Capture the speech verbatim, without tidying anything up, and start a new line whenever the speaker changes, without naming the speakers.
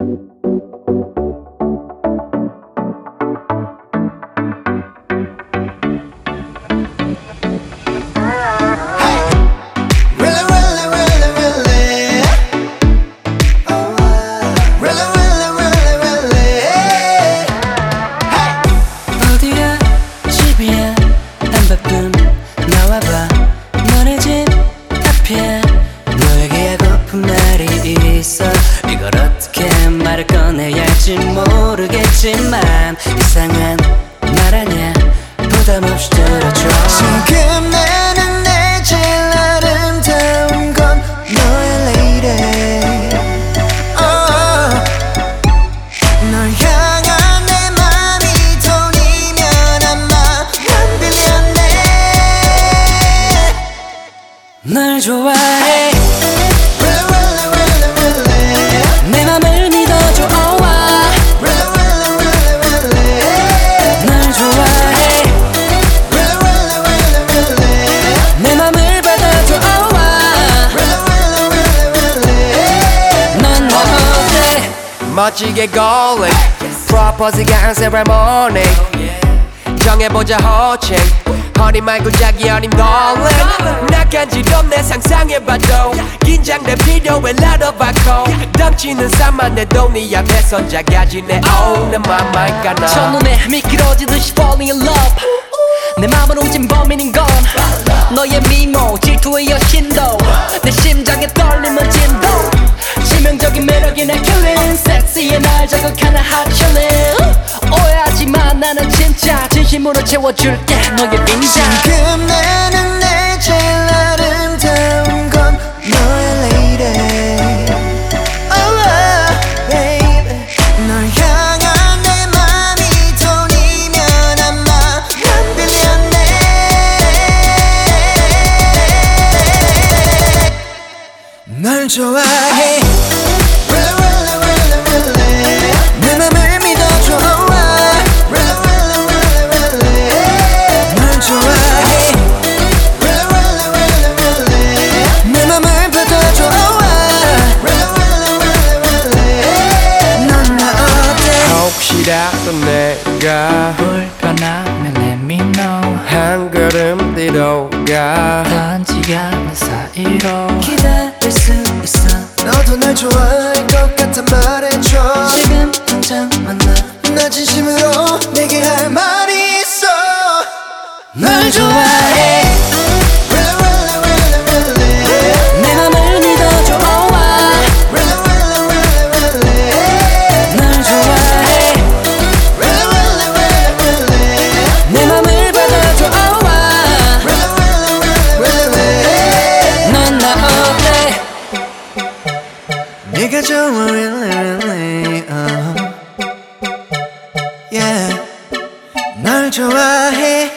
이걸 어떻게 말을 꺼내야 할지 모르겠지만 이상한 말 아냐 부담 없이 들어줘.
지금 나는 내 제일 아름다운 건 너의 lady. oh. 널 향한 내 맘이 돈이면 아마 난 빌렸네.
널 좋아해 내 맘을 믿어줘 oh 널 좋아해 내 맘을 받아줘 oh 넌 나 어때
멋지게 golling 프로포즈가 한 세레모니 정해보자 호칭 허니 말고 자기 어린 darling 나 간지럽네 상상해봐도 긴장돼 필요해 lot of alcohol 덩치는 산만해도 네 앞에선 작아지네 oh 내 맘만 가나
첫눈에 미끄러지듯이 falling in love 내 맘을 훔친 범인인 건 너의 미모 질투의 여신도 내 심장에 떨림은 진도 치명적인 매력이 날 killing 섹시해 날 자극하는 hot chillin 오해하지마 나는 진짜 진심으로 채워줄게 너의 빈자.
지금 나는 내 제일 아름다운 건 너의 lady. oh, baby. 널 향한 내 맘이 돈이면 아마 난 빌렸네. 널 좋아해 내 맘을 믿어줘 널 좋아해 내 맘을 받아줘 넌 나 어때
혹시라도 내가
불편하면 let me know
한 걸음 뒤로 가
단지 않는 사이로
기다릴 수 있어 너도 날 좋아할 것 같아 말해줘
지금 당장 만나
나 진심으로 내게 할 말이 있어
널 좋아해 내 맘을 믿어줘 oh 널 좋아해 내 맘을 받아줘 oh 넌 나 어때
네가 좋아 really really uh. yeah 널 좋아해